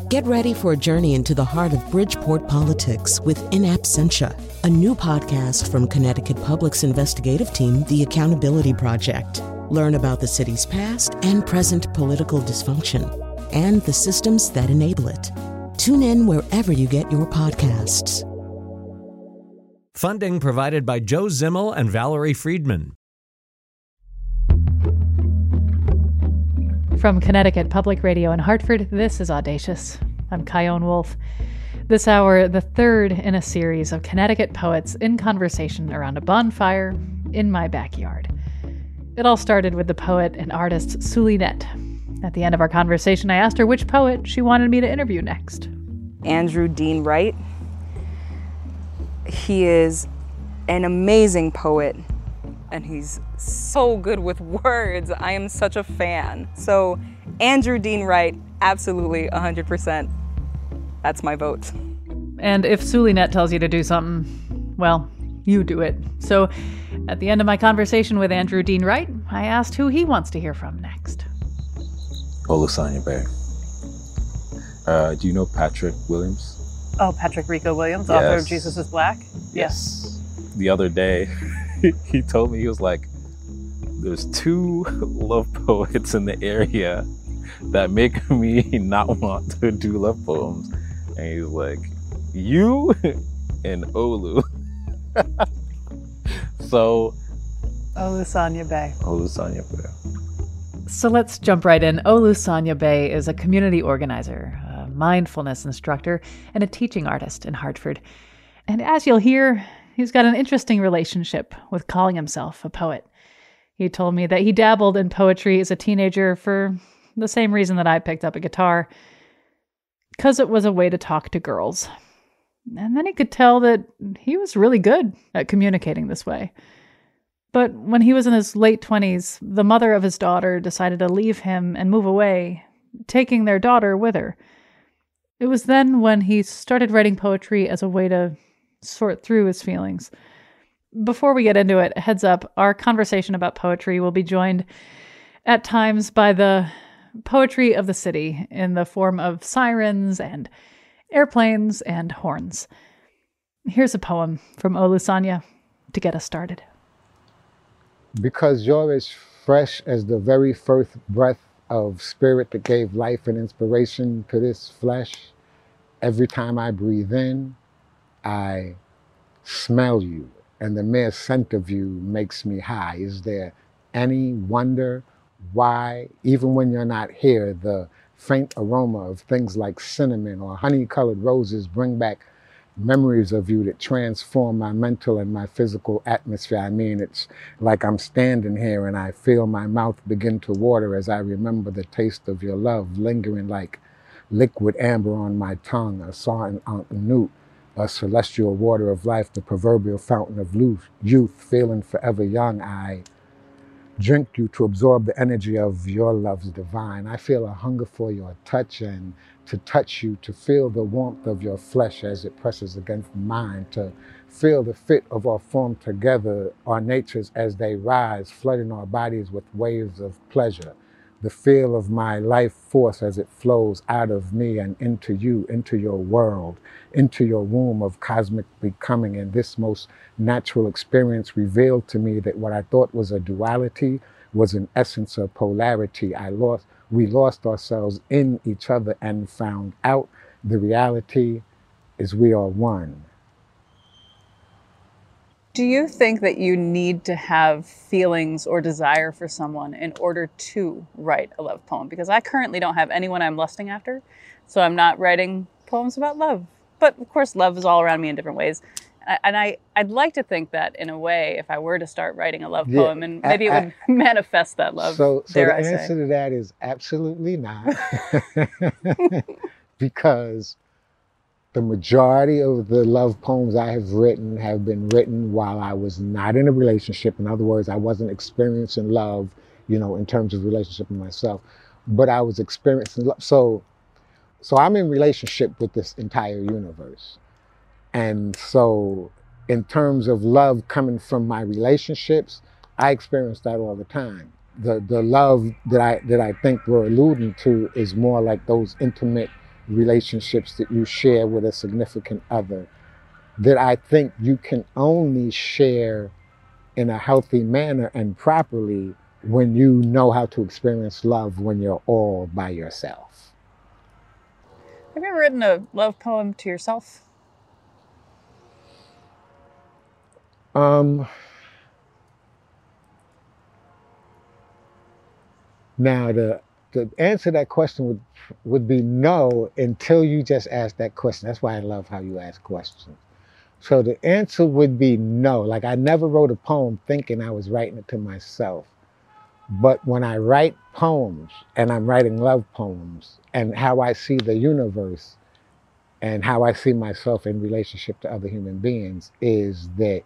Get ready for a journey into the heart of Bridgeport politics with In Absentia, a new podcast from Connecticut Public's investigative team, The Accountability Project. Learn about the city's past and present political dysfunction and the systems that enable it. Tune in wherever you get your podcasts. Funding provided by Joe Zimmel and Valerie Friedman. From Connecticut Public Radio in Hartford, this is Audacious. I'm Kyone Wolf. This hour, the third in a series of Connecticut poets in conversation around a bonfire in my backyard. It all started with the poet and artist Suli Nett. At the end of our conversation, I asked her which poet she wanted me to interview next. Andrew Dean Wright. He is an amazing poet, and he's so good with words. I am such a fan. So Andrew Dean Wright, absolutely 100%. That's my vote. And if Suli Nett tells you to do something, well, you do it. So at the end of my conversation with Andrew Dean Wright, I asked who he wants to hear from next. Olusonya Bay. Do you know Patrick Williams? Oh, Patrick Rico Williams, Yes. author of Jesus is Black? Yes. The other day, he told me, he was like, there's two love poets in the area that make me not want to do love poems. And he's like, you and Olu. So. Olusonya Bay. Olusonya Bay. So let's jump right in. Olusonya Bay is a community organizer, a mindfulness instructor, and a teaching artist in Hartford. And as you'll hear, he's got an interesting relationship with calling himself a poet. He told me that he dabbled in poetry as a teenager for the same reason that I picked up a guitar, because it was a way to talk to girls. And then he could tell that he was really good at communicating this way. But when he was in his late 20s, the mother of his daughter decided to leave him and move away, taking their daughter with her. It was then when he started writing poetry as a way to sort through his feelings. Before we get into it, heads up, our conversation about poetry will be joined at times by the poetry of the city in the form of sirens and airplanes and horns. Here's a poem from Olusonya to get us started. Because you're as fresh as the very first breath of spirit that gave life and inspiration to this flesh, every time I breathe in, I smell you, and the mere scent of you makes me high. Is there any wonder why, even when you're not here, the faint aroma of things like cinnamon or honey-colored roses bring back memories of you that transform my mental and my physical atmosphere? I mean, it's like I'm standing here and I feel my mouth begin to water as I remember the taste of your love lingering like liquid amber on my tongue, a song newt, a celestial water of life, the proverbial fountain of youth, feeling forever young. I drink you to absorb the energy of your love's divine. I feel a hunger for your touch, and to touch you, to feel the warmth of your flesh as it presses against mine, to feel the fit of our form together, our natures as they rise, flooding our bodies with waves of pleasure. The feel of my life force as it flows out of me and into you, into your world, into your womb of cosmic becoming. And this most natural experience revealed to me that what I thought was a duality was an essence of polarity. We lost ourselves in each other and found out the reality is we are one. Do you think that you need to have feelings or desire for someone in order to write a love poem? Because I currently don't have anyone I'm lusting after, so I'm not writing poems about love. But of course, love is all around me in different ways. And I'd like to think that in a way, if I were to start writing a love poem, and maybe it would manifest that love. So the answer to that is absolutely not. Because the majority of the love poems I have written have been written while I was not in a relationship. In other words, I wasn't experiencing love, in terms of relationship with myself, but I was experiencing love. So I'm in relationship with this entire universe. And so in terms of love coming from my relationships, I experience that all the time. The love that I think we're alluding to is more like those intimate relationships that you share with a significant other that I think you can only share in a healthy manner and properly when you know how to experience love when you're all by yourself. Have you ever written a love poem to yourself? Now, the answer to that question would be no until you just ask that question. That's why I love how you ask questions. So the answer would be no. Like, I never wrote a poem thinking I was writing it to myself. But when I write poems, and I'm writing love poems, and how I see the universe and how I see myself in relationship to other human beings, is that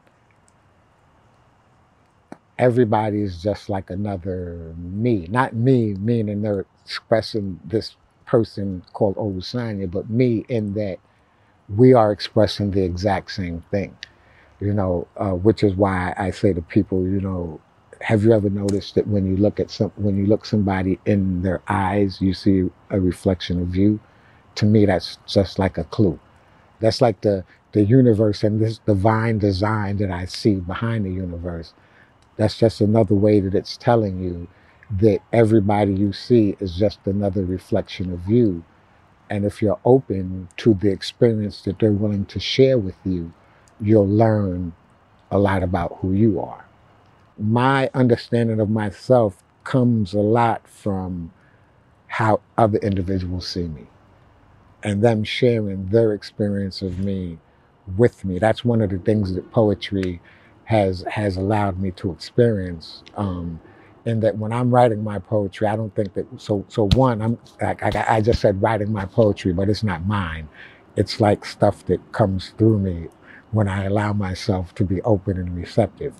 everybody is just like another me. Not me, meaning they're expressing this person called Olusanya, but me in that we are expressing the exact same thing, which is why I say to people, have you ever noticed that when you look somebody in their eyes, you see a reflection of you? To me, that's just like a clue. That's like the universe and this divine design that I see behind the universe. That's just another way that it's telling you that everybody you see is just another reflection of you. And if you're open to the experience that they're willing to share with you, you'll learn a lot about who you are. My understanding of myself comes a lot from how other individuals see me and them sharing their experience of me with me. That's one of the things that poetry has allowed me to experience. And that when I'm writing my poetry, I don't think that, so one, I just said writing my poetry, but it's not mine. It's like stuff that comes through me when I allow myself to be open and receptive.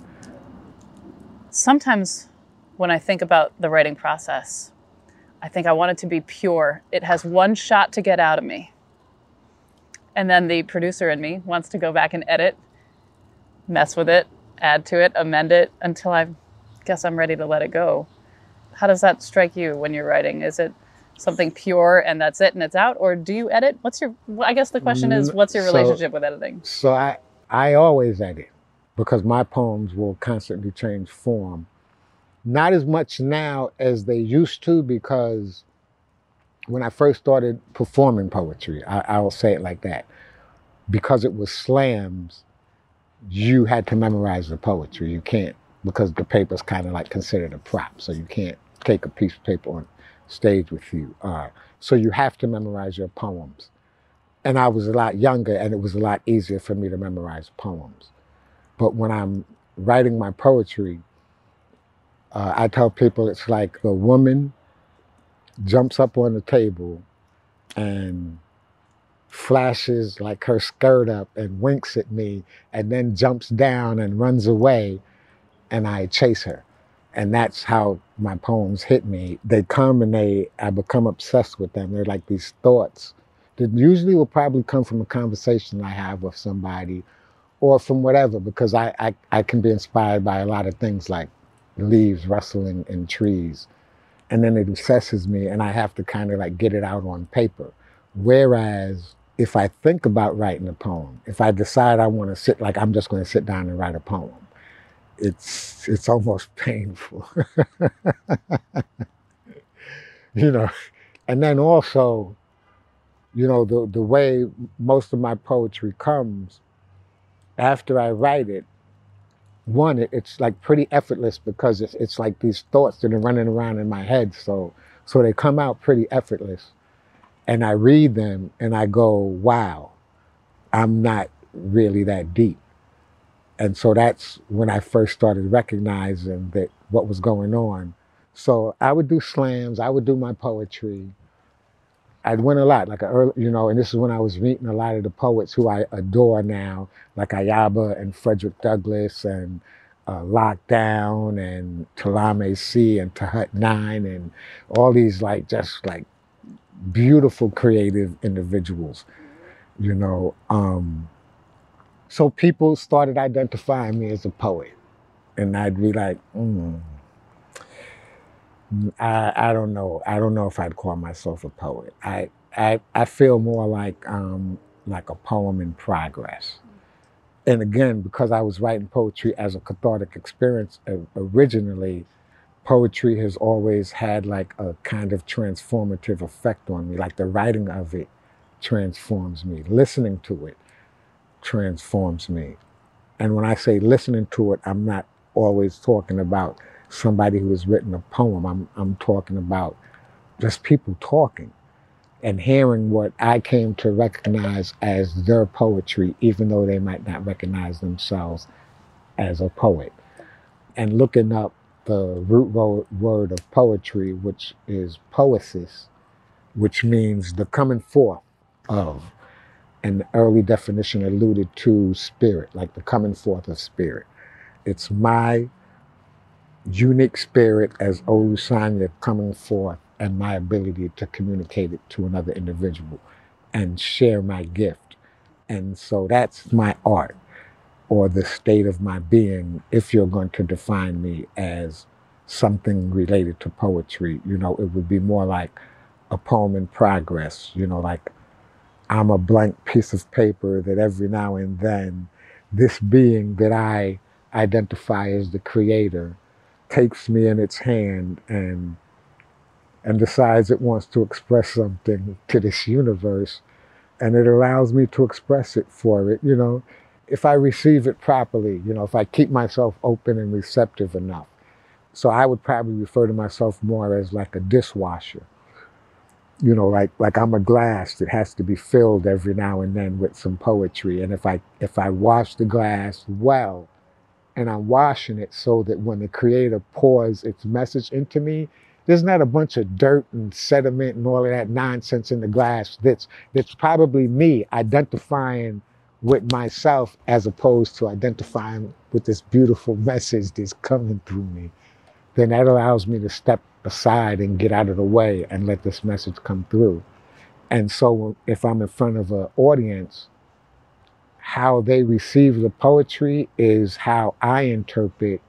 Sometimes when I think about the writing process, I think I want it to be pure. It has one shot to get out of me. And then the producer in me wants to go back and edit, mess with it, add to it, amend it until I guess I'm ready to let it go. How does that strike you when you're writing? Is it something pure and that's it and it's out? Or do you edit? I guess the question is, what's your relationship with editing? So I always edit because my poems will constantly change form. Not as much now as they used to, because when I first started performing poetry, I will say it like that, because it was slams, you had to memorize the poetry. You can't, because the paper's kind of like considered a prop, so you can't take a piece of paper on stage with you. So you have to memorize your poems. And I was a lot younger, and it was a lot easier for me to memorize poems. But when I'm writing my poetry, I tell people it's like a woman jumps up on the table and flashes like her skirt up and winks at me and then jumps down and runs away, and I chase her. And that's how my poems hit me. They come and I become obsessed with them. They're like these thoughts that usually will probably come from a conversation I have with somebody or from whatever, because I can be inspired by a lot of things like leaves rustling in trees. And then it obsesses me and I have to kind of like get it out on paper. Whereas if I think about writing a poem, if I decide I want to sit, like I'm just going to sit down and write a poem, it's almost painful. And then also, the way most of my poetry comes, after I write it, one, it's like pretty effortless because it's like these thoughts that are running around in my head. So they come out pretty effortless. And I read them and I go, wow, I'm not really that deep. And so that's when I first started recognizing that what was going on. So I would do slams, I would do my poetry. I'd win a lot, and this is when I was meeting a lot of the poets who I adore now, like Ayaba and Frederick Douglass and Lockdown and Talame C and Tahut 9 and all these just beautiful creative individuals, So people started identifying me as a poet, and I'd be like, I don't know. I don't know if I'd call myself a poet. I feel more like a poem in progress. And again, because I was writing poetry as a cathartic experience originally, poetry has always had like a kind of transformative effect on me. Like the writing of it transforms me. Listening to it transforms me. And when I say listening to it, I'm not always talking about somebody who has written a poem. I'm talking about just people talking and hearing what I came to recognize as their poetry, even though they might not recognize themselves as a poet. And looking up the root word of poetry, which is poesis, which means the coming forth of. And the early definition alluded to spirit, like the coming forth of spirit. It's my unique spirit as Olusanya coming forth and my ability to communicate it to another individual and share my gift. And so that's my art, or the state of my being, if you're going to define me as something related to poetry. You know, it would be more like a poem in progress, you know, like I'm a blank piece of paper that every now and then this being that I identify as the creator takes me in its hand and decides it wants to express something to this universe, and it allows me to express it for it, you know, if I receive it properly, you know, if I keep myself open and receptive enough. So I would probably refer to myself more as like a dishwasher. You know, like I'm a glass that has to be filled every now and then with some poetry. And if I wash the glass well, and I'm washing it so that when the creator pours its message into me, there's not a bunch of dirt and sediment and all of that nonsense in the glass. That's probably me identifying with myself as opposed to identifying with this beautiful message that's coming through me. Then that allows me to step aside and get out of the way and let this message come through. And so if I'm in front of an audience, how they receive the poetry is how I interpret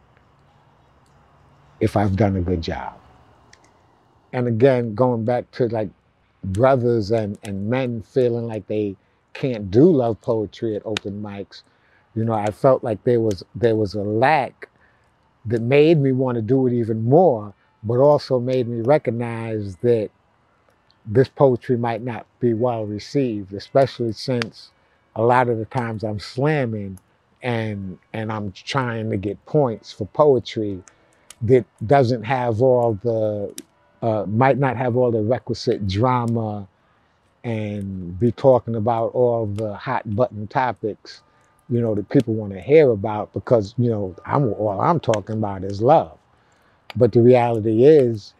if I've done a good job. And again, going back to like brothers and men feeling like they can't do love poetry at open mics, you know, I felt like there was a lack that made me want to do it even more, but also made me recognize that this poetry might not be well received, especially since a lot of the times I'm slamming and I'm trying to get points for poetry that doesn't have all the, might not have all the requisite drama and be talking about all the hot button topics, you know, that people want to hear about because, you know, all I'm talking about is love. But the reality is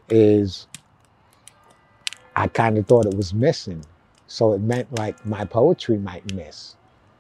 I kind of thought it was missing. So it meant like my poetry might miss.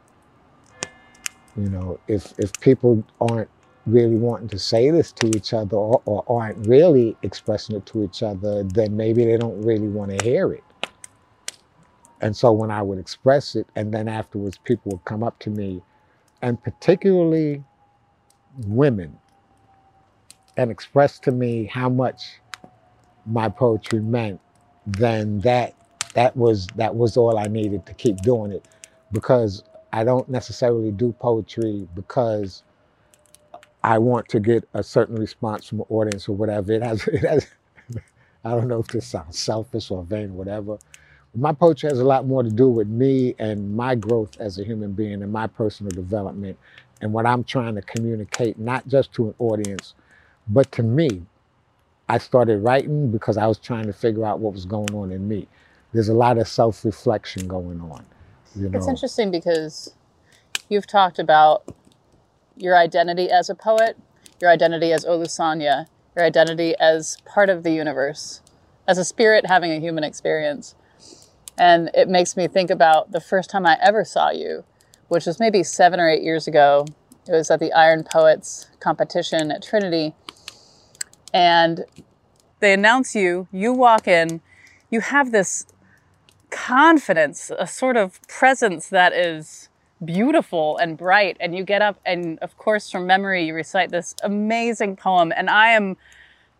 You know, if people aren't really wanting to say this to each other or aren't really expressing it to each other, then maybe they don't really want to hear it. And so when I would express it, and then afterwards people would come up to me, and particularly women, and express to me how much my poetry meant, then that was all I needed to keep doing it, because I don't necessarily do poetry because I want to get a certain response from the audience or whatever. It has I don't know if this sounds selfish or vain or whatever. My poetry has a lot more to do with me and my growth as a human being and my personal development and what I'm trying to communicate, not just to an audience, but to me. I started writing because I was trying to figure out what was going on in me. There's a lot of self-reflection going on. You know? It's interesting because you've talked about your identity as a poet, your identity as Olusanya, your identity as part of the universe, as a spirit having a human experience. And it makes me think about the first time I ever saw you, which was maybe 7 or 8 years ago. It was at the Iron Poets competition at Trinity. And they announce you walk in, you have this confidence, a sort of presence that is beautiful and bright, and you get up and, of course, from memory, you recite this amazing poem, and I am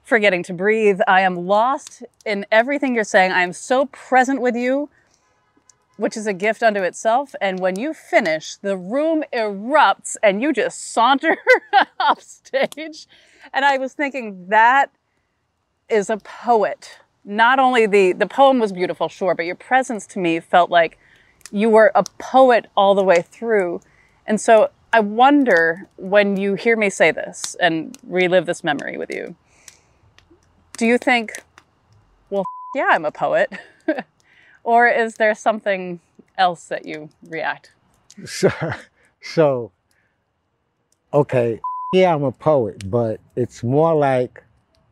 forgetting to breathe. I am lost in everything you're saying. I am so present with you, which is a gift unto itself. And when you finish, the room erupts and you just saunter off stage. And I was thinking, that is a poet. Not only the poem was beautiful, sure, but your presence to me felt like you were a poet all the way through. And so I wonder, when you hear me say this and relive this memory with you, do you think, well, yeah, I'm a poet? Or is there something else that you react? So, okay, yeah, I'm a poet, but it's more like,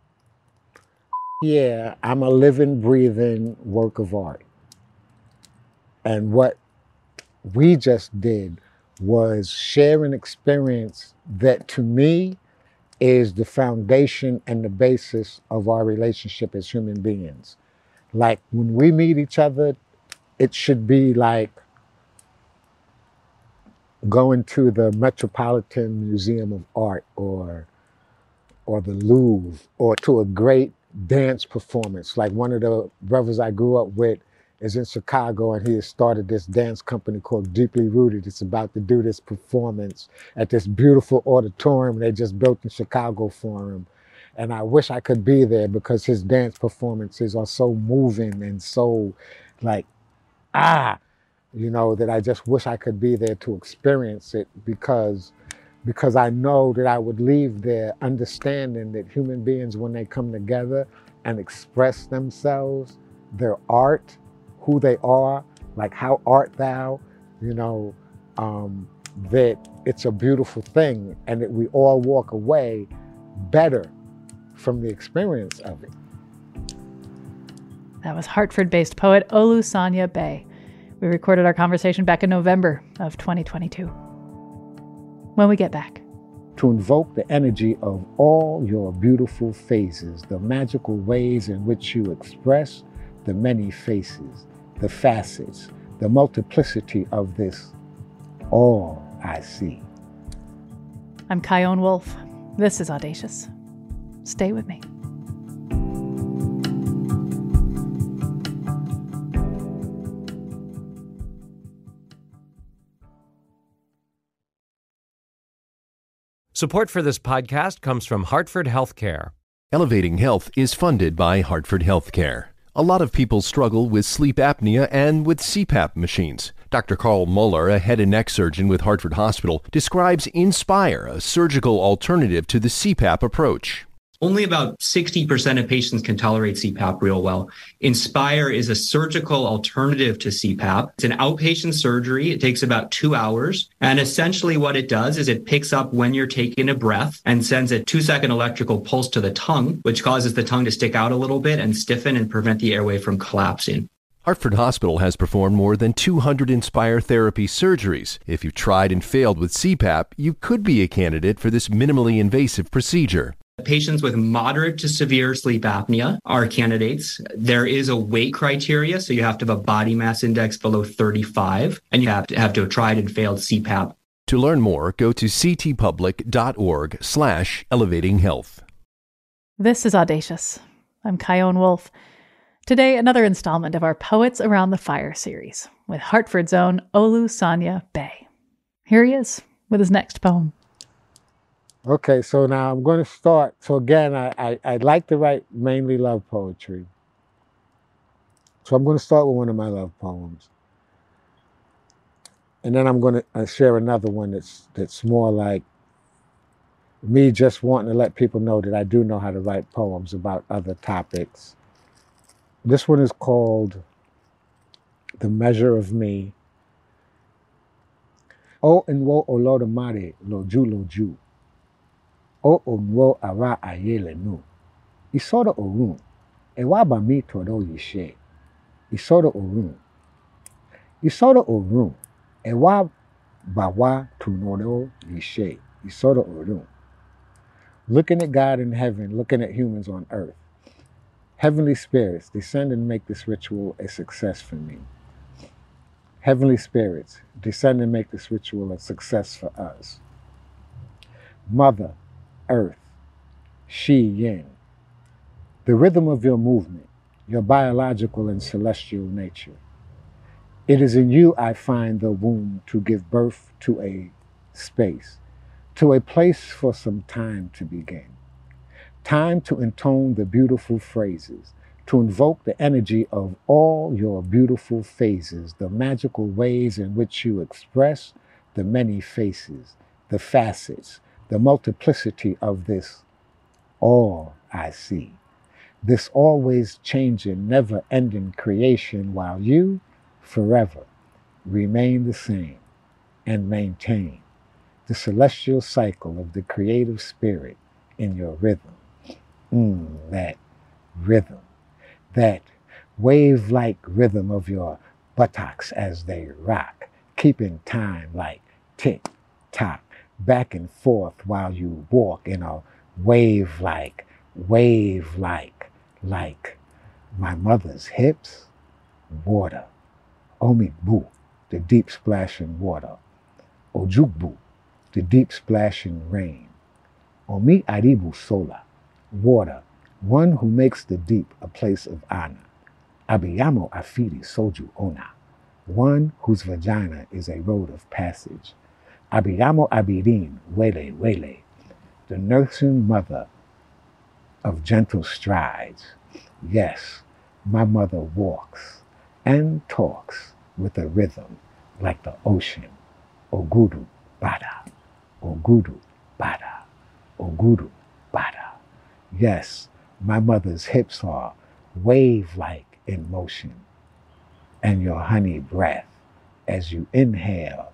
yeah, I'm a living, breathing work of art. And what we just did was share an experience that, to me, is the foundation and the basis of our relationship as human beings. Like, when we meet each other, it should be like going to the Metropolitan Museum of Art or the Louvre, or to a great dance performance. Like, one of the brothers I grew up with is in Chicago, and he has started this dance company called Deeply Rooted. It's about to do this performance at this beautiful auditorium they just built in Chicago for him. And I wish I could be there, because his dance performances are so moving and so like, that I just wish I could be there to experience it, because I know that I would leave there understanding that human beings, when they come together and express themselves, their art, who they are, like, how art thou, that it's a beautiful thing, and that we all walk away better from the experience of it. That was Hartford-based poet Olusanya Bay. We recorded our conversation back in November of 2022. When we get back. To invoke the energy of all your beautiful phases, the magical ways in which you express the many faces, the facets, the multiplicity of this all I see. I'm Chion Wolf. This is Audacious. Stay with me. Support for this podcast comes from Hartford Healthcare. Elevating Health is funded by Hartford Healthcare. A lot of people struggle with sleep apnea and with CPAP machines. Dr. Carl Muller, a head and neck surgeon with Hartford Hospital, describes Inspire, a surgical alternative to the CPAP approach. Only about 60% of patients can tolerate CPAP real well. Inspire is a surgical alternative to CPAP. It's an outpatient surgery. It takes about 2 hours. And essentially what it does is it picks up when you're taking a breath and sends a 2-second electrical pulse to the tongue, which causes the tongue to stick out a little bit and stiffen and prevent the airway from collapsing. Hartford Hospital has performed more than 200 Inspire therapy surgeries. If you've tried and failed with CPAP, you could be a candidate for this minimally invasive procedure. Patients with moderate to severe sleep apnea are candidates. There is a weight criteria, so you have to have a body mass index below 35, and you have to have tried and failed CPAP. To learn more, go to ctpublic.org/elevatinghealth. This is Audacious. I'm Chion Wolf. Today, another installment of our Poets Around the Fire series with Hartford's own Olusanya Bay. Here he is with his next poem. Okay, so now I'm going to start. So again, I like to write mainly love poetry. So I'm going to start with one of my love poems. And then I'm going to share another one that's more like me just wanting to let people know that I do know how to write poems about other topics. This one is called The Measure of Me. O enwo olodumare loju. O onwo ara ayele no. Isodo orun. Ewa ba mi todo yishe. Isodo orun. Isodo orun. Ewa ba wa tunodo yishe. Isodo orun. Looking at God in heaven, looking at humans on earth. Heavenly spirits, descend and make this ritual a success for me. Heavenly spirits, descend and make this ritual a success for us. Mother, Earth, Shi Yin, the rhythm of your movement, your biological and celestial nature. It is in you I find the womb to give birth to a space, to a place for some time to begin. Time to intone the beautiful phrases, to invoke the energy of all your beautiful phases, the magical ways in which you express the many faces, the facets, the multiplicity of this all I see. This always changing, never ending creation while you forever remain the same and maintain the celestial cycle of the creative spirit in your rhythm. That rhythm, that wave-like rhythm of your buttocks as they rock, keeping time like tick-tock, back and forth while you walk in a wave-like, like my mother's hips, water. Omibu, the deep splashing water. Ojukbu, the deep splashing rain. Omi Aribu Sola, water, one who makes the deep a place of honor. Abiyamo Afiri Soju Ona, one whose vagina is a road of passage. Abiyamo Abirin Wele Wele, the nursing mother of gentle strides. Yes, my mother walks and talks with a rhythm like the ocean. Ogudu Bada, Ogudu Bada, Ogudu Bada. Yes, my mother's hips are wave-like in motion, and your honey breath as you inhale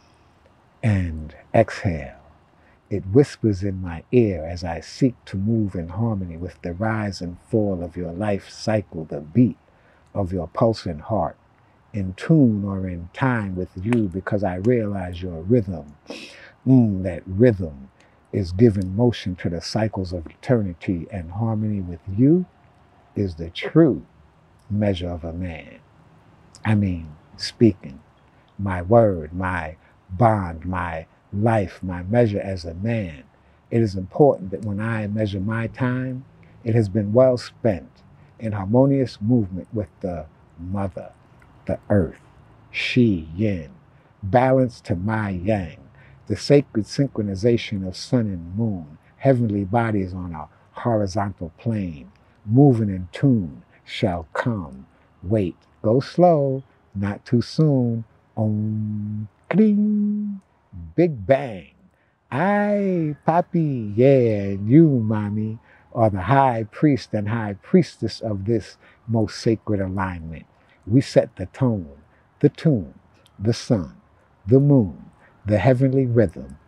and exhale. It whispers in my ear as I seek to move in harmony with the rise and fall of your life cycle, the beat of your pulsing heart, in tune or in time with you, because I realize your rhythm, that rhythm is giving motion to the cycles of eternity, and harmony with you is the true measure of a man. I mean, speaking, my word, my bond, my life, my measure as a man. It is important that when I measure my time, it has been well spent in harmonious movement with the mother, the earth, she, yin, balance to my yang, the sacred synchronization of sun and moon, heavenly bodies on a horizontal plane, moving in tune, shall come. Wait, go slow, not too soon. Om, kling, big bang. I, Papi, yeah, and you, Mommy, are the high priest and high priestess of this most sacred alignment. We set the tone, the tune, the sun, the moon, the heavenly rhythm.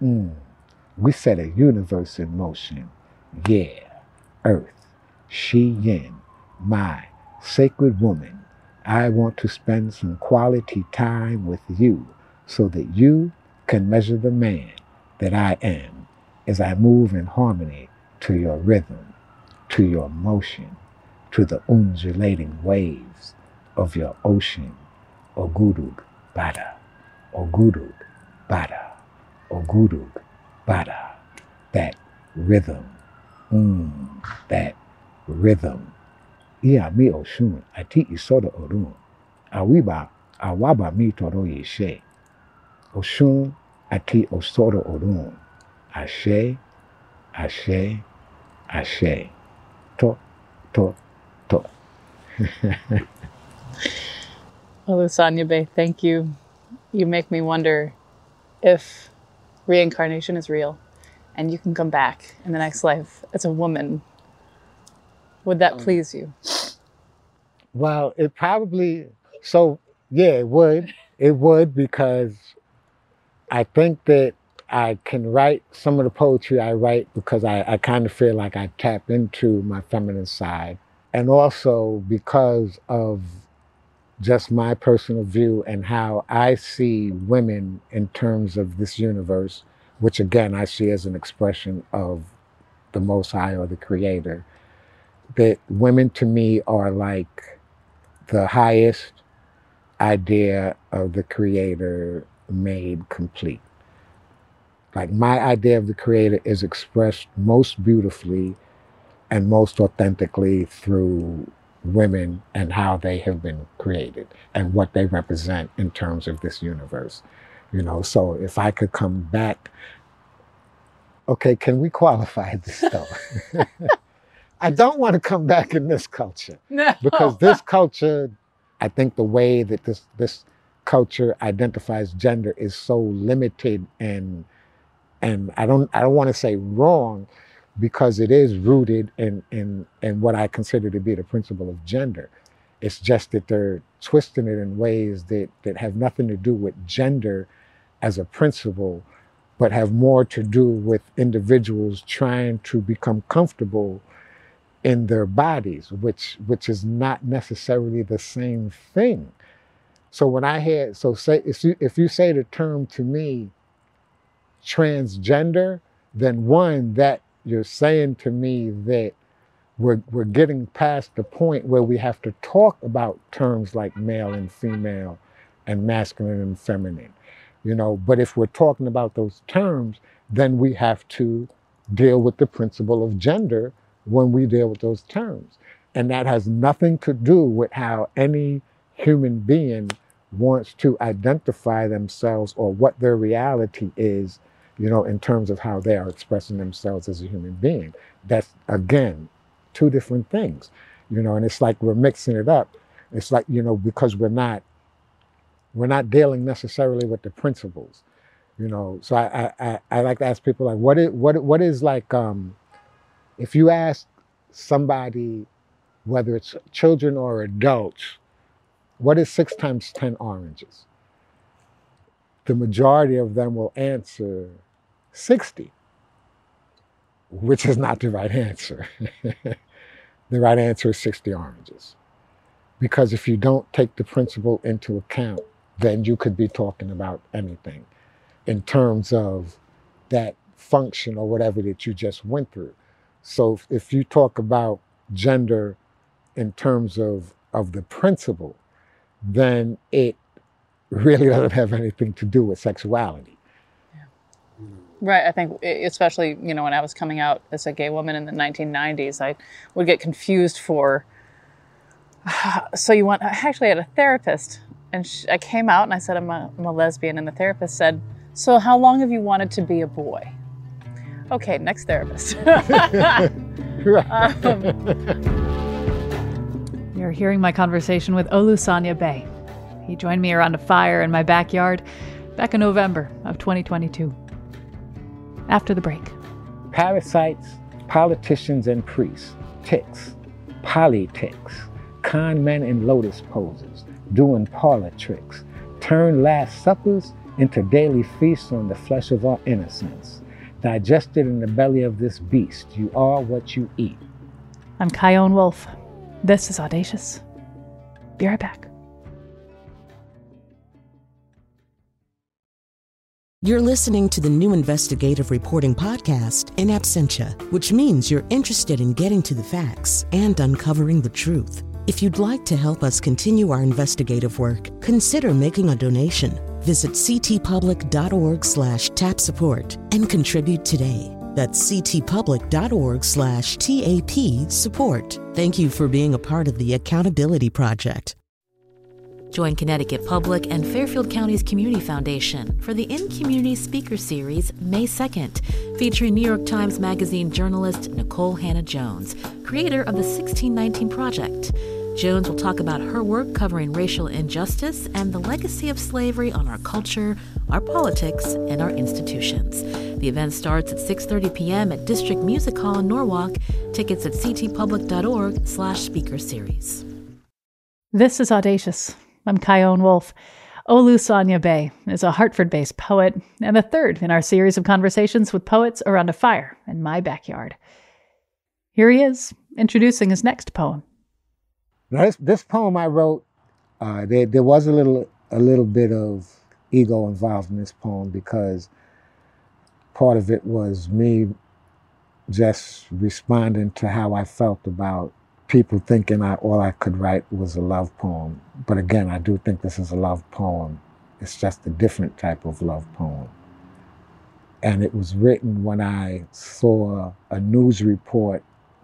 We set a universe in motion. Yeah, earth, she, yin, my sacred woman. I want to spend some quality time with you so that you can measure the man that I am as I move in harmony to your rhythm, to your motion, to the undulating waves of your ocean. Ogudug Bada, Ogudug Bada, Ogudug Bada. That rhythm, that rhythm. Ia mi oshun ati isodo orun. Awiba awaba mi toro yeshe. Oshun ati osoro orun. Ashe, ashe, ashe. To, to, to. Olusonya Bay, thank you. You make me wonder if reincarnation is real and you can come back in the next life as a woman. Would that please you? Well, it probably, so yeah, it would. It would, because I think that I can write some of the poetry I write because I kind of feel like I tap into my feminine side. And also because of just my personal view and how I see women in terms of this universe, which again I see as an expression of the Most High or the Creator. That women to me are like the highest idea of the Creator made complete. Like my idea of the Creator is expressed most beautifully and most authentically through women and how they have been created and what they represent in terms of this universe. So if I could come back, okay, can we qualify this though? I don't want to come back in this culture. No. Because this culture, I think the way that this culture identifies gender is so limited and I don't want to say wrong, because it is rooted in what I consider to be the principle of gender. It's just that they're twisting it in ways that have nothing to do with gender as a principle, but have more to do with individuals trying to become comfortable in their bodies, which is not necessarily the same thing. So when I hear, say if you say the term to me, transgender, then one, that you're saying to me that we're getting past the point where we have to talk about terms like male and female and masculine and feminine, But if we're talking about those terms, then we have to deal with the principle of gender when we deal with those terms. And that has nothing to do with how any human being wants to identify themselves or what their reality is, in terms of how they are expressing themselves as a human being. That's, again, two different things, and it's like we're mixing it up. It's like, because we're not dealing necessarily with the principles, So I like to ask people, like, what is like, if you ask somebody, whether it's children or adults, what is 6 times 10 oranges? The majority of them will answer 60, which is not the right answer. The right answer is 60 oranges. Because if you don't take the principle into account, then you could be talking about anything in terms of that function or whatever that you just went through. So if you talk about gender in terms of the principle, then it really doesn't have anything to do with sexuality. Right. I think especially, when I was coming out as a gay woman in the 1990s, I would get confused for, I actually had a therapist, and I came out and I said, I'm a lesbian, and the therapist said, so how long have you wanted to be a boy? Okay, next therapist. You're hearing my conversation with Olusanya Bey. He joined me around a fire in my backyard back in November of 2022. After the break. Parasites, politicians and priests, ticks, polyticks, con men in lotus poses, doing parlor tricks, turn last suppers into daily feasts on the flesh of our innocence. Digested in the belly of this beast, you are what you eat. I'm Chion Wolf. This is Audacious. Be right back. You're listening to the new investigative reporting podcast, In Absentia, which means you're interested in getting to the facts and uncovering the truth. If you'd like to help us continue our investigative work, consider making a donation. Visit ctpublic.org/tap support and contribute today. That's ctpublic.org/TAP support. Thank you for being a part of the Accountability Project. Join Connecticut Public and Fairfield County's Community Foundation for the In Community Speaker Series May 2nd, featuring New York Times Magazine journalist Nicole Hannah-Jones, creator of the 1619 Project. Jones will talk about her work covering racial injustice and the legacy of slavery on our culture, our politics, and our institutions. The event starts at 6:30 p.m. at District Music Hall in Norwalk. Tickets at ctpublic.org/speaker series. This is Audacious. I'm Chion Wolf. Olusanya Bey is a Hartford-based poet and the third in our series of conversations with poets around a fire in my backyard. Here he is, introducing his next poem. Now, this poem I wrote, there was a little bit of ego involved in this poem, because part of it was me just responding to how I felt about people thinking all I could write was a love poem. But again, I do think this is a love poem. It's just a different type of love poem. And it was written when I saw a news report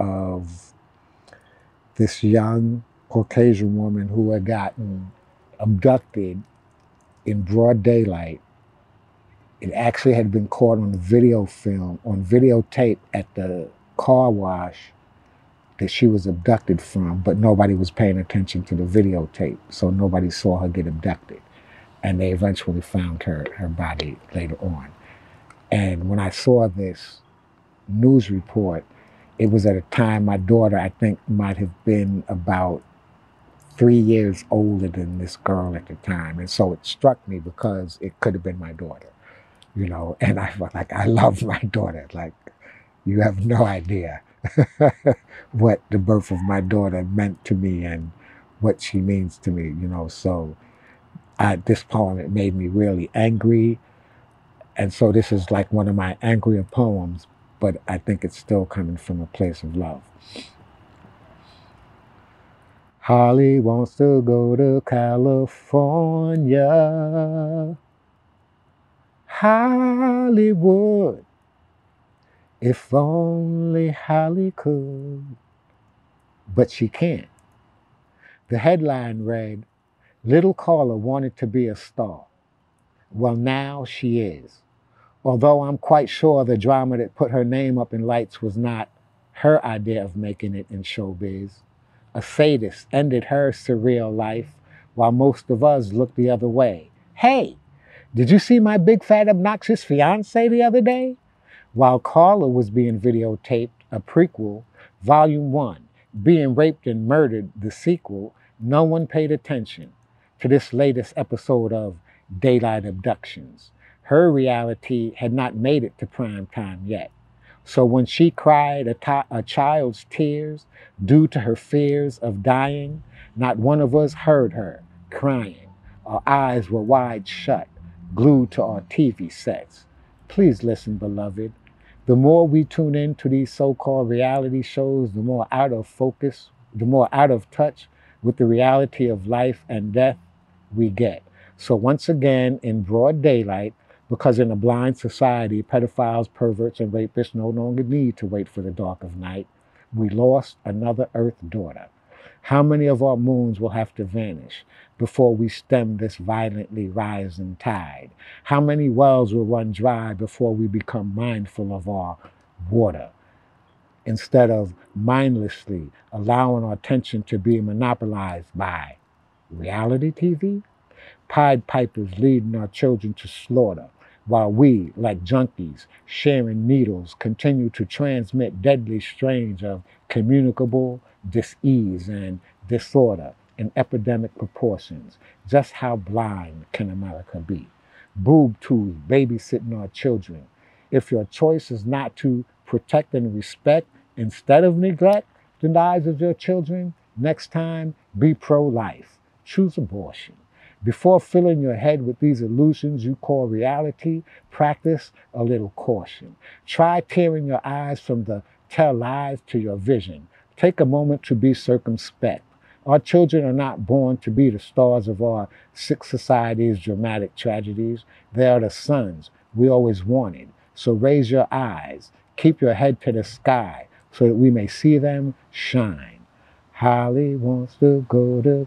of this young Caucasian woman who had gotten abducted in broad daylight. It actually had been caught on video film, on videotape at the car wash that she was abducted from, but nobody was paying attention to the videotape, so nobody saw her get abducted. And they eventually found her body later on. And when I saw this news report, it was at a time my daughter, I think, might have been about 3 years older than this girl at the time. And so it struck me because it could have been my daughter, you know, and I felt like, I love my daughter. Like, you have no idea what the birth of my daughter meant to me and what she means to me, you know. So this poem, it made me really angry. And so this is like one of my angrier poems, but I think it's still coming from a place of love. Holly wants to go to California, Hollywood, if only Holly could, but she can't. The headline read, "Little Carla wanted to be a star." Well, now she is. Although I'm quite sure the drama that put her name up in lights was not her idea of making it in showbiz. A sadist ended her surreal life while most of us looked the other way. Hey, did you see my big fat obnoxious fiance the other day? While Carla was being videotaped, a prequel, Volume 1, Being Raped and Murdered, the sequel, no one paid attention to this latest episode of Daylight Abductions. Her reality had not made it to prime time yet. So when she cried a child's tears due to her fears of dying, not one of us heard her crying. Our eyes were wide shut, glued to our TV sets. Please listen, beloved. The more we tune into these so-called reality shows, the more out of focus, the more out of touch with the reality of life and death we get. So once again, in broad daylight, because in a blind society, pedophiles, perverts, and rapists no longer need to wait for the dark of night, we lost another Earth daughter. How many of our moons will have to vanish before we stem this violently rising tide? How many wells will run dry before we become mindful of our water? Instead of mindlessly allowing our attention to be monopolized by reality TV? Pied Pipers leading our children to slaughter, while we, like junkies, sharing needles, continue to transmit deadly strains of communicable dis-ease and disorder in epidemic proportions. Just how blind can America be? Boob tubes babysitting our children. If your choice is not to protect and respect instead of neglect the lives of your children, next time be pro-life. Choose abortion. Before filling your head with these illusions you call reality, practice a little caution. Try tearing your eyes from the tell lies to your vision. Take a moment to be circumspect. Our children are not born to be the stars of our sick society's dramatic tragedies. They are the sons we always wanted. So raise your eyes. Keep your head to the sky so that we may see them shine. Holly wants to go to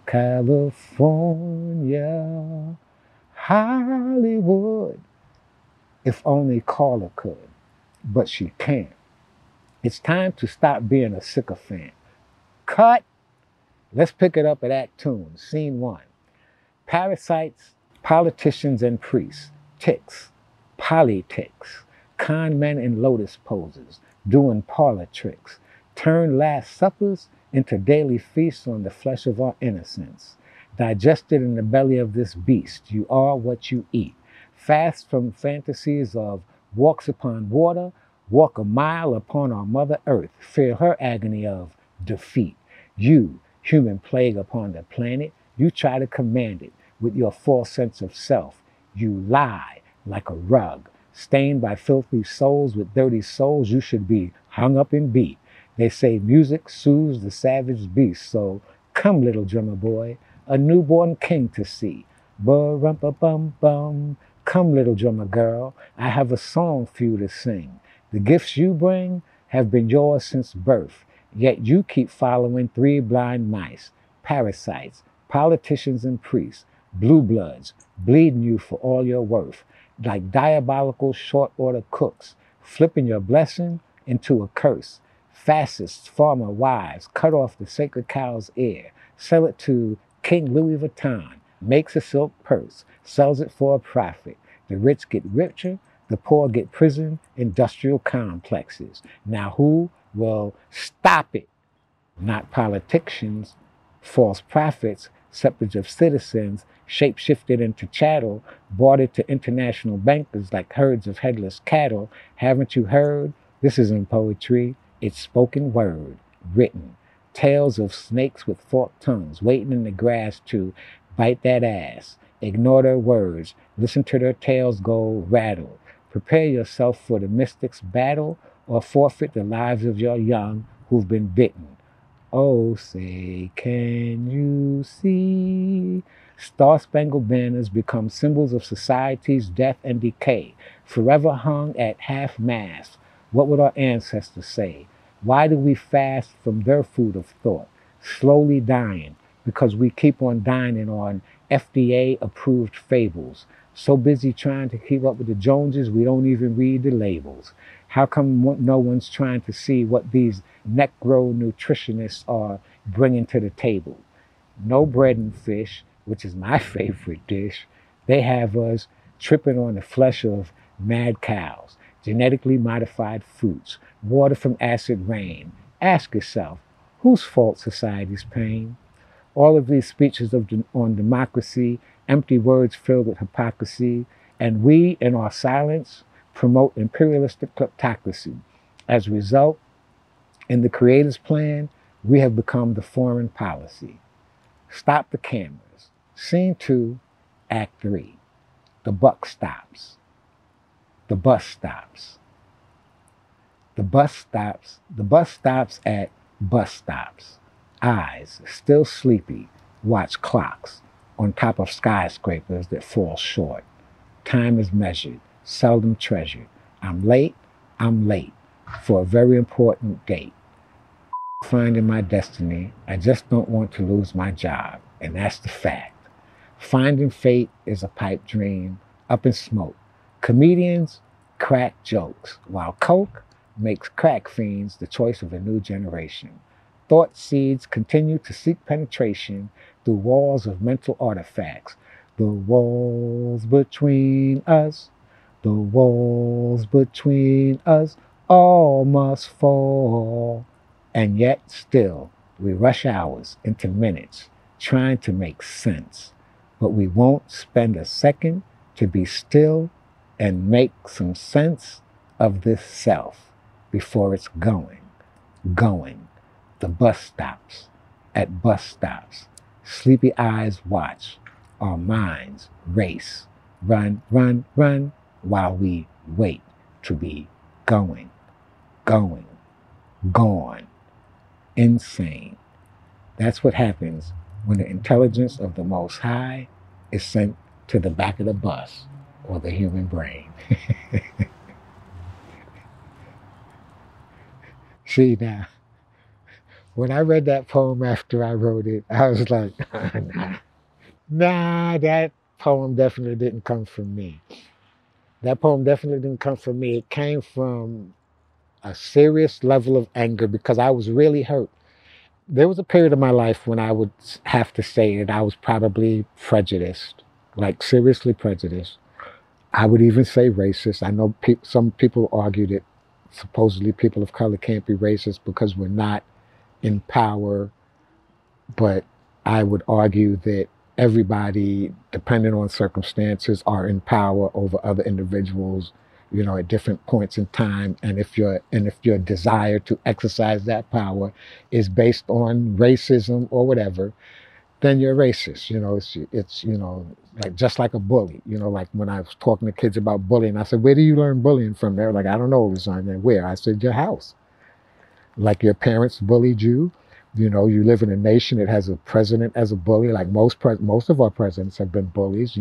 California, Hollywood, if only Carla could, but she can't. It's time to stop being a sycophant. Cut! Let's pick it up at Act 2, Scene 1. Parasites, politicians and priests, ticks, politics, con men in lotus poses, doing parlor tricks, turn last suppers into daily feasts on the flesh of our innocence. Digested in the belly of this beast, you are what you eat. Fast from fantasies of walks upon water, walk a mile upon our Mother Earth, feel her agony of defeat. You, human plague upon the planet, you try to command it with your false sense of self. You lie like a rug. Stained by filthy souls with dirty souls, you should be hung up and beat. They say music soothes the savage beast, so come, little drummer boy, a newborn king to see. Ba-rum-pa-bum-bum. Come, little drummer girl, I have a song for you to sing. The gifts you bring have been yours since birth. Yet you keep following three blind mice, parasites, politicians and priests, blue bloods, bleeding you for all your worth, like diabolical short order cooks, flipping your blessing into a curse. Fascists, farmer wives, cut off the sacred cow's ear, sell it to King Louis Vuitton, makes a silk purse, sells it for a profit. The rich get richer, the poor get prison, industrial complexes. Now who will stop it? Not politicians, false prophets, separate of citizens, shape-shifted into chattel, boarded to international bankers like herds of headless cattle. Haven't you heard? This isn't poetry, it's spoken word, written. Tales of snakes with forked tongues, waiting in the grass to bite that ass. Ignore their words, listen to their tails go rattle. Prepare yourself for the mystic's battle or forfeit the lives of your young who've been bitten. Oh, say, can you see? Star-spangled banners become symbols of society's death and decay, forever hung at half-mast. What would our ancestors say? Why do we fast from their food of thought, slowly dying, because we keep on dining on FDA-approved fables? So busy trying to keep up with the Joneses, we don't even read the labels. How come no one's trying to see what these necro nutritionists are bringing to the table? No bread and fish, which is my favorite dish. They have us tripping on the flesh of mad cows, genetically modified fruits, water from acid rain. Ask yourself, whose fault society's pain? All of these speeches on democracy, empty words filled with hypocrisy, and we, in our silence, promote imperialistic kleptocracy. As a result, in the Creator's plan, we have become the foreign policy. Stop the cameras. Scene 2, Act 3. The buck stops. The bus stops. The bus stops. The bus stops at bus stops. Eyes, still sleepy, watch clocks on top of skyscrapers that fall short. Time is measured, seldom treasured. I'm late for a very important date. Finding my destiny, I just don't want to lose my job, and that's the fact. Finding fate is a pipe dream, up in smoke. Comedians crack jokes, while coke makes crack fiends the choice of a new generation. Thought seeds continue to seek penetration through walls of mental artifacts. The walls between us, the walls between us, all must fall. And yet still, we rush hours into minutes, trying to make sense. But we won't spend a second to be still and make some sense of this self before it's going. The bus stops. At bus stops, sleepy eyes watch. Our minds race. Run, run, run, while we wait to be going. Gone. Insane. That's what happens when the intelligence of the Most High is sent to the back of the bus or the human brain. See now, when I read that poem after I wrote it, I was like, nah, that poem definitely didn't come from me. That poem definitely didn't come from me. It came from a serious level of anger because I was really hurt. There was a period of my life when I would have to say that I was probably prejudiced, like seriously prejudiced. I would even say racist. I know some people argue that supposedly people of color can't be racist because we're not in power, but I would argue that everybody, depending on circumstances, are in power over other individuals, at different points in time. And if your desire to exercise that power is based on racism or whatever, then you're racist. It's like just like a bully. Like when I was talking to kids about bullying, I said, "Where do you learn bullying from?" They're like, "I don't know, son." And where? I said, "Your house." Like your parents bullied you. You live in a nation that has a president as a bully. Like most of our presidents have been bullies.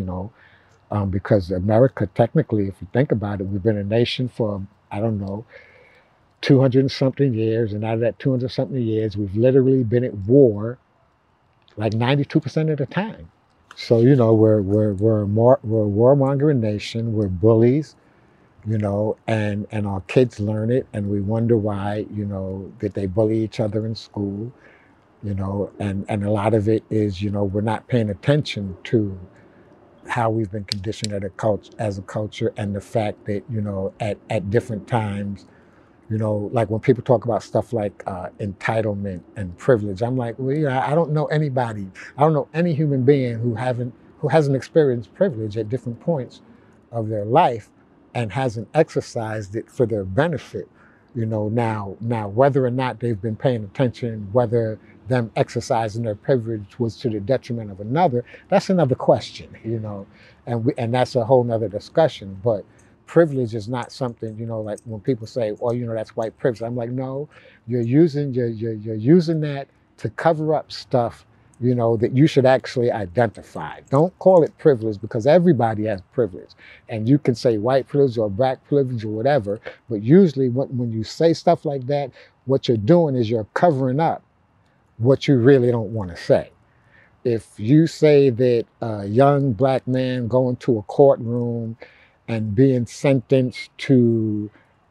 Because America, technically, if you think about it, we've been a nation for, 2 200 and something years, and out of that 200 something years, we've literally been at war like 92% of the time. So, you know, we're a warmongering nation, we're bullies, you know, and our kids learn it, and we wonder why, you know, that they bully each other in school, you know, and a lot of it is, you know, we're not paying attention to how we've been conditioned as a culture, and the fact that, you know, at different times, you know, like when people talk about stuff like entitlement and privilege, I'm like, well, yeah, I don't know anybody, I don't know any human being who hasn't experienced privilege at different points of their life and hasn't exercised it for their benefit. You know, now whether or not they've been paying attention, whether them exercising their privilege was to the detriment of another, that's another question, you know, and that's a whole nother discussion. But privilege is not something, you know, like when people say, "Oh, you know, that's white privilege." I'm like, no, you're using that to cover up stuff, you know, that you should actually identify. Don't call it privilege, because everybody has privilege, and you can say white privilege or black privilege or whatever. But usually, when you say stuff like that, what you're doing is you're covering up what you really don't want to say. If you say that a young black man going to a courtroom and being sentenced to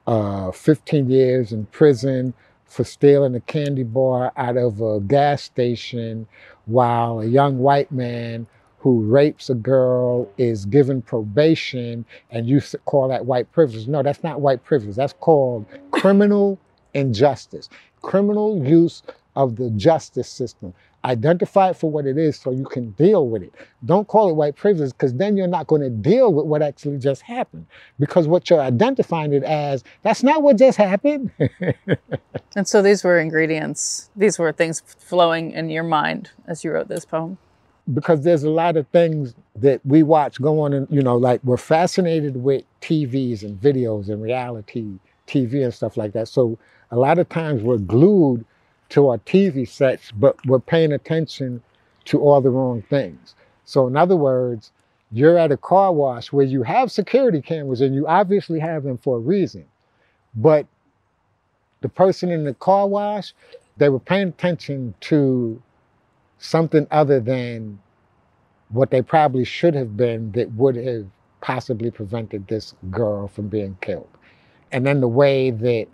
15 years in prison for stealing a candy bar out of a gas station, while a young white man who rapes a girl is given probation, and you call that white privilege. No, that's not white privilege. That's called criminal injustice, criminal use of the justice system. Identify it for what it is so you can deal with it. Don't call it white privilege, because then you're not going to deal with what actually just happened. Because what you're identifying it as, that's not what just happened. And so these were ingredients, these were things flowing in your mind as you wrote this poem? Because there's a lot of things that we watch go on, and, you know, like we're fascinated with TVs and videos and reality TV and stuff like that. So a lot of times we're glued to our TV sets, but we're paying attention to all the wrong things. So in other words, you're at a car wash where you have security cameras, and you obviously have them for a reason. But the person in the car wash, they were paying attention to something other than what they probably should have been, that would have possibly prevented this girl from being killed. And then the way that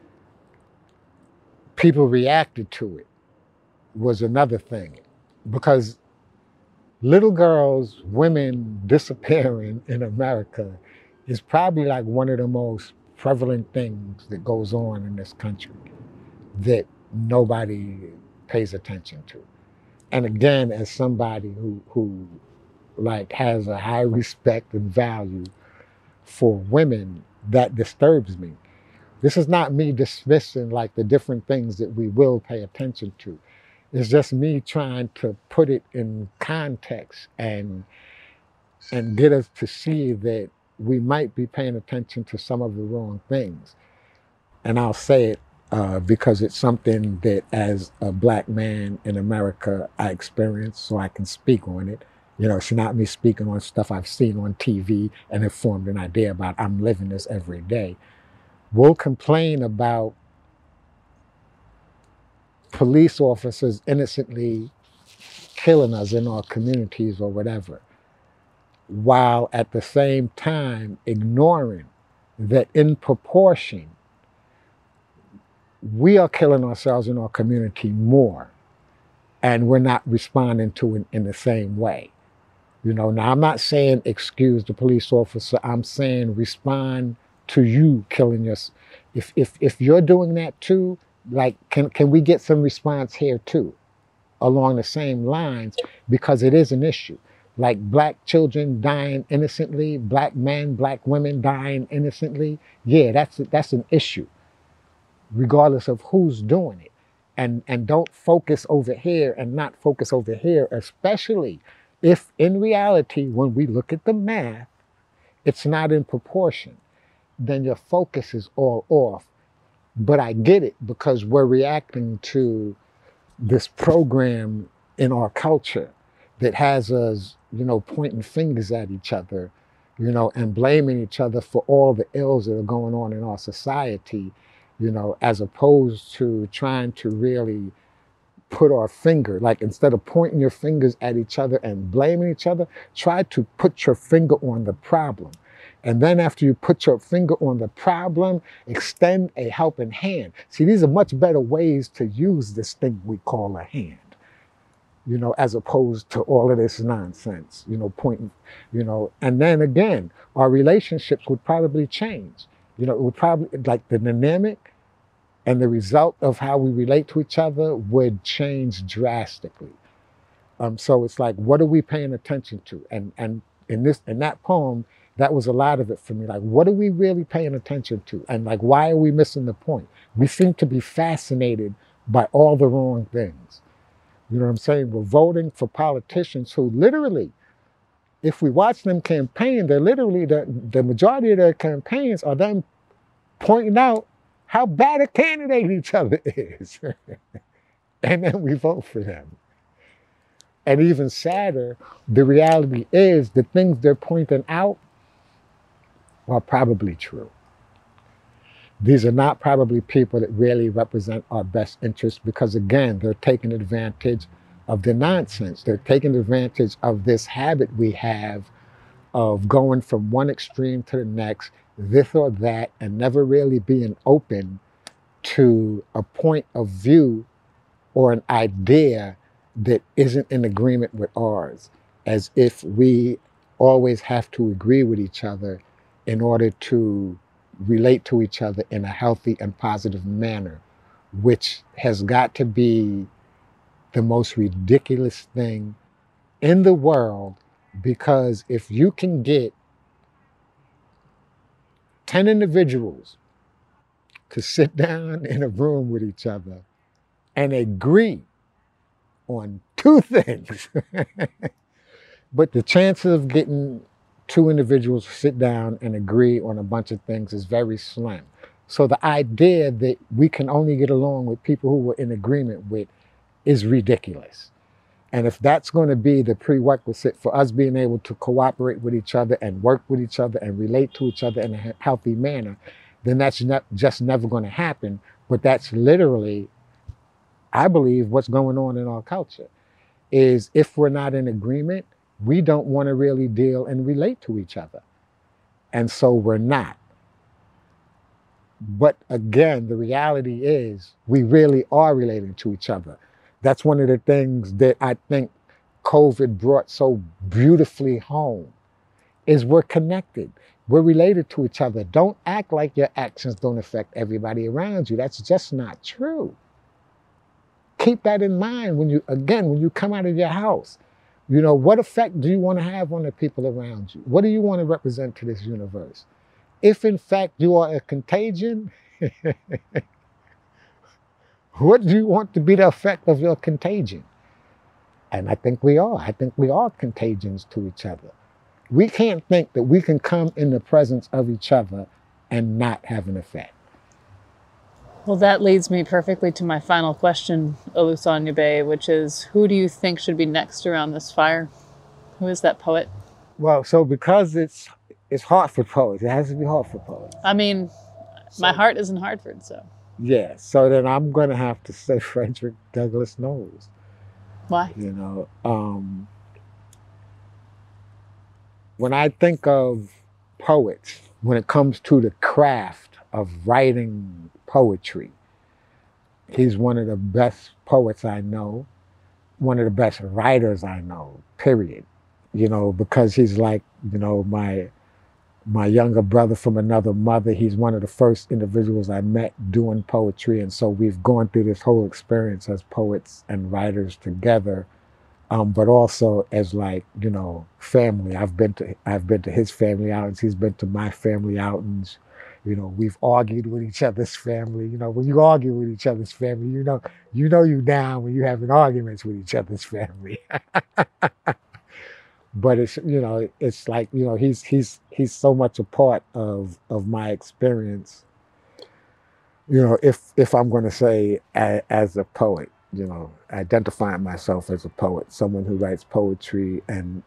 people reacted to it was another thing. Because little girls, women disappearing in America is probably like one of the most prevalent things that goes on in this country that nobody pays attention to. And again, as somebody who like has a high respect and value for women, that disturbs me. This is not me dismissing like the different things that we will pay attention to. It's just me trying to put it in context and get us to see that we might be paying attention to some of the wrong things. And I'll say it because it's something that as a black man in America, I experienced, so I can speak on it. You know, it's not me speaking on stuff I've seen on TV and have formed an idea about. I'm living this every day. We'll complain about police officers innocently killing us in our communities or whatever, while at the same time ignoring that in proportion, we are killing ourselves in our community more, and we're not responding to it in the same way. You know, now I'm not saying excuse the police officer, I'm saying respond to you killing yourself. If you're doing that too, like, can we get some response here too, along the same lines, because it is an issue. Like black children dying innocently, black men, black women dying innocently. Yeah, that's an issue, regardless of who's doing it. And don't focus over here and not focus over here, especially if in reality, when we look at the math, it's not in proportion. Then your focus is all off. But I get it, because we're reacting to this program in our culture that has us, you know, pointing fingers at each other, you know, and blaming each other for all the ills that are going on in our society. as opposed to trying to really put our finger, like instead of pointing your fingers at each other and blaming each other, try to put your finger on the problem. And then after you put your finger on the problem, extend a helping hand. See, these are much better ways to use this thing we call a hand, as opposed to all of this nonsense, pointing, and then again, our relationships would probably change. It would probably, like the dynamic and the result of how we relate to each other would change drastically. So it's like, what are we paying attention to? And in that poem, that was a lot of it for me. Like, what are we really paying attention to? And like, why are we missing the point? We seem to be fascinated by all the wrong things. You know what I'm saying? We're voting for politicians who literally, if we watch them campaign, they're literally, the majority of their campaigns are them pointing out how bad a candidate each other is. And then we vote for them. And even sadder, the reality is the things they're pointing out are probably true. These are not probably people that really represent our best interests because, again, they're taking advantage of the nonsense. They're taking advantage of this habit we have of going from one extreme to the next, this or that, and never really being open to a point of view or an idea that isn't in agreement with ours, as if we always have to agree with each other in order to relate to each other in a healthy and positive manner, which has got to be the most ridiculous thing in the world, because if you can get 10 individuals to sit down in a room with each other and agree on 2 things, but the chances of getting 2 individuals to sit down and agree on a bunch of things is very slim. So the idea that we can only get along with people who we're in agreement with is ridiculous. And if that's going to be the prerequisite for us being able to cooperate with each other and work with each other and relate to each other in a healthy manner, then that's just never going to happen. But that's literally, I believe, what's going on in our culture, is if we're not in agreement, we don't want to really deal and relate to each other. And so we're not. But again, the reality is we really are relating to each other. That's one of the things that I think COVID brought so beautifully home, is we're connected. We're related to each other. Don't act like your actions don't affect everybody around you. That's just not true. Keep that in mind when you come out of your house. What effect do you want to have on the people around you? What do you want to represent to this universe? If in fact you are a contagion, what do you want to be the effect of your contagion? And I think we are. I think we are contagions to each other. We can't think that we can come in the presence of each other and not have an effect. Well, that leads me perfectly to my final question, Olusanyabe, which is, who do you think should be next around this fire? Who is that poet? Well, so because it's Hartford poets, it has to be Hartford poets. I mean, my heart is in Hartford, so. Yeah, so then I'm going to have to say Frederick Douglass Knowles. Why? When I think of poets, when it comes to the craft of writing poetry, he's one of the best poets I know, one of the best writers I know, period. Because he's like, my younger brother from another mother. He's one of the first individuals I met doing poetry. And so we've gone through this whole experience as poets and writers together, but also as family. I've been to his family outings. He's been to my family outings. We've argued with each other's family. When you argue with each other's family, you know you down when you're having arguments with each other's family. But it's like, he's so much a part of my experience. If I'm going to say as a poet, identifying myself as a poet, someone who writes poetry, and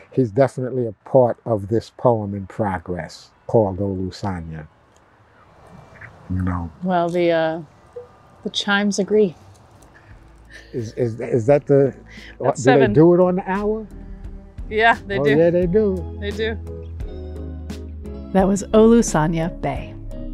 he's definitely a part of this poem in progress called Olusanya. You know. Well, the chimes agree. Is that the? Do 7. they do it on the hour? Yeah, they do. Yeah, they do. They do. That was Olusanya Bay.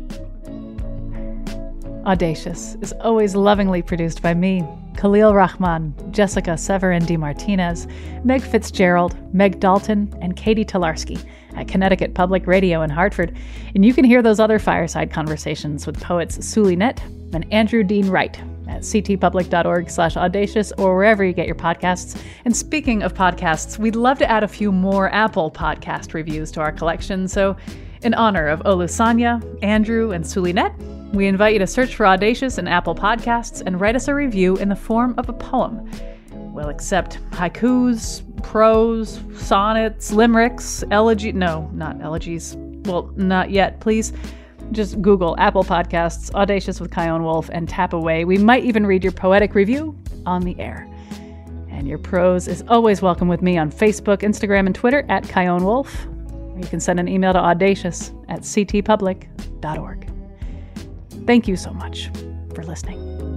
Audacious is always lovingly produced by me, Khalil Rahman, Jessica Severin DeMartinez, Meg Fitzgerald, Meg Dalton, and Katie Tolarski at Connecticut Public Radio in Hartford. And you can hear those other fireside conversations with poets Suli Nett and Andrew Dean Wright at ctpublic.org/audacious or wherever you get your podcasts. And speaking of podcasts, we'd love to add a few more Apple podcast reviews to our collection. So in honor of Olusanya, Andrew, and Suli Nett, we invite you to search for Audacious in Apple Podcasts and write us a review in the form of a poem. We'll accept haikus, prose, sonnets, limericks, not elegies. Well, not yet, please. Just Google Apple Podcasts, Audacious with Chion Wolf, and tap away. We might even read your poetic review on the air. And your prose is always welcome with me on Facebook, Instagram, and Twitter at Chion Wolf. Or you can send an email to audacious@ctpublic.org. Thank you so much for listening.